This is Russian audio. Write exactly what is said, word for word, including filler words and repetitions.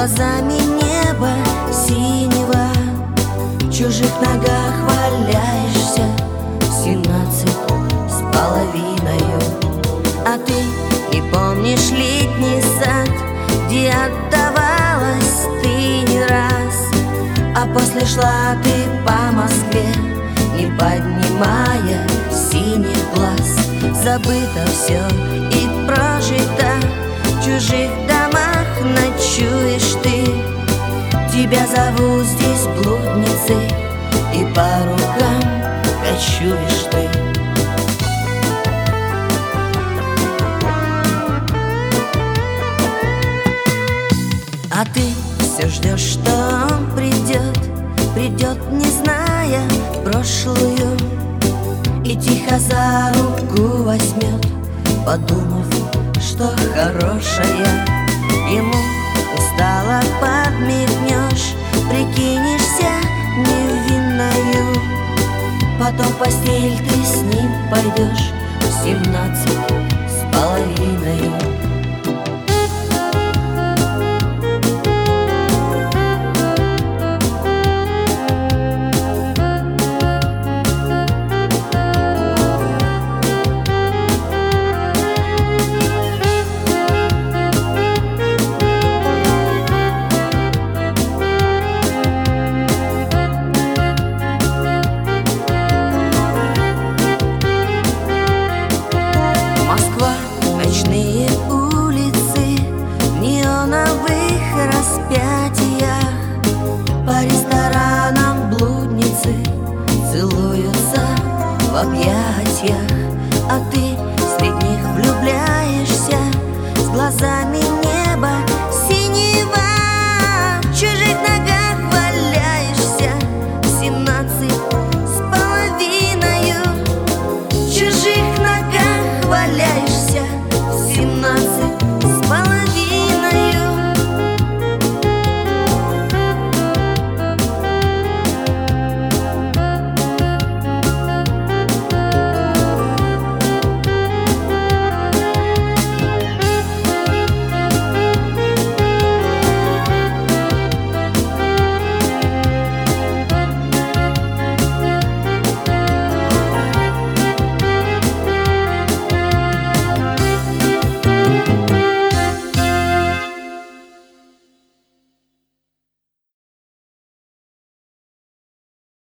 глазами неба синего. В чужих ногах валяешься семнадцать с половиною. А ты не помнишь летний сад, где отдавалась ты не раз. А после шла ты по Москве, не поднимая синих глаз. Забыто все и прожито, в чужих домах ночуешь ты. Тебя зовут здесь блудницей, и по рукам кочуешь ты. А ты все ждешь, что он придет, придет, не зная прошлую, и тихо за руку возьмет, подумав, что хорошая. Ему устало подмигнешь, прикинешься невинною. Потом в постель ты с ним пойдешь в семнадцать с половиною. Ночные улицы в неоновых распятиях, по ресторанам блудницы целуются в объятиях. А ты среди них влюбляешься с глазами не